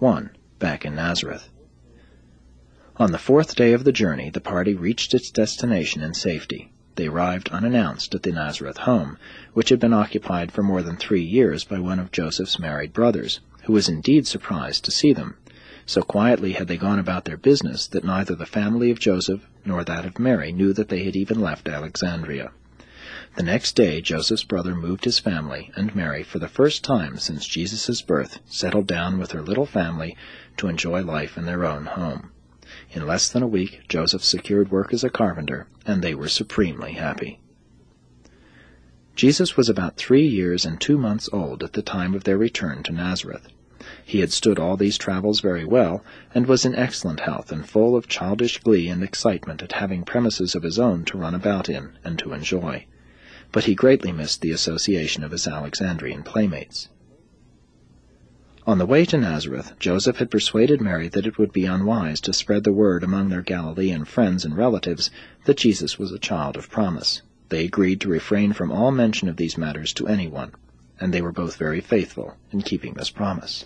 1. Back in Nazareth. On the 4th day of the journey, the party reached its destination in safety. They arrived unannounced at the Nazareth home, which had been occupied for more than 3 years by one of Joseph's married brothers, who was indeed surprised to see them. So quietly had they gone about their business that neither the family of Joseph nor that of Mary knew that they had even left Alexandria. The next day Joseph's brother moved his family, and Mary, for the first time since Jesus' birth, settled down with her little family to enjoy life in their own home. In less than a week, Joseph secured work as a carpenter, and they were supremely happy. Jesus was about 3 years and 2 months old at the time of their return to Nazareth. He had stood all these travels very well, and was in excellent health and full of childish glee and excitement at having premises of his own to run about in and to enjoy. But he greatly missed the association of his Alexandrian playmates. On the way to Nazareth, Joseph had persuaded Mary that it would be unwise to spread the word among their Galilean friends and relatives that Jesus was a child of promise. They agreed to refrain from all mention of these matters to anyone, and they were both very faithful in keeping this promise.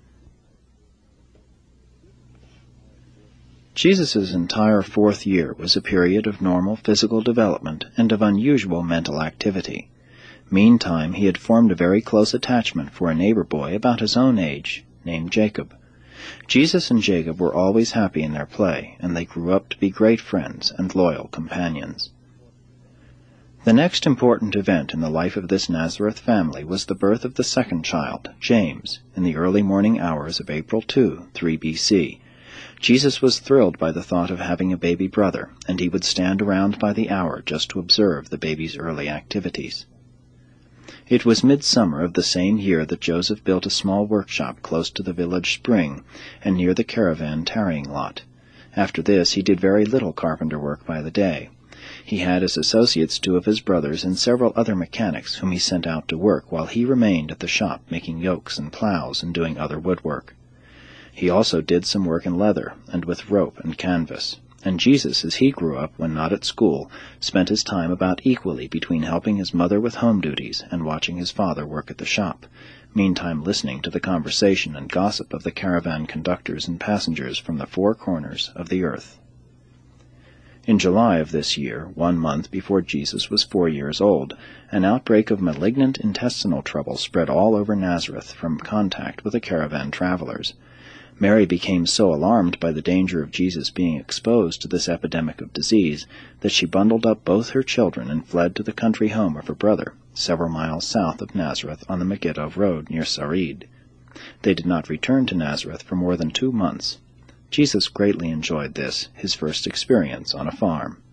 Jesus' entire 4th year was a period of normal physical development and of unusual mental activity. Meantime, he had formed a very close attachment for a neighbor boy about his own age, named Jacob. Jesus and Jacob were always happy in their play, and they grew up to be great friends and loyal companions. The next important event in the life of this Nazareth family was the birth of the second child, James, in the early morning hours of April 2, 3 B.C. Jesus was thrilled by the thought of having a baby brother, and he would stand around by the hour just to observe the baby's early activities. It was midsummer of the same year that Joseph built a small workshop close to the village spring and near the caravan tarrying lot. After this he did very little carpenter work by the day. He had as associates 2 of his brothers and several other mechanics whom he sent out to work while he remained at the shop making yokes and plows and doing other woodwork. He also did some work in leather and with rope and canvas. And Jesus, as he grew up when not at school, spent his time about equally between helping his mother with home duties and watching his father work at the shop, meantime listening to the conversation and gossip of the caravan conductors and passengers from the 4 corners of the earth. In July of this year, 1 month before Jesus was 4 years old, an outbreak of malignant intestinal trouble spread all over Nazareth from contact with the caravan travelers. Mary became so alarmed by the danger of Jesus being exposed to this epidemic of disease that she bundled up both her children and fled to the country home of her brother, several miles south of Nazareth on the Megiddo road near Sarid. They did not return to Nazareth for more than 2 months. Jesus greatly enjoyed this, his first experience on a farm.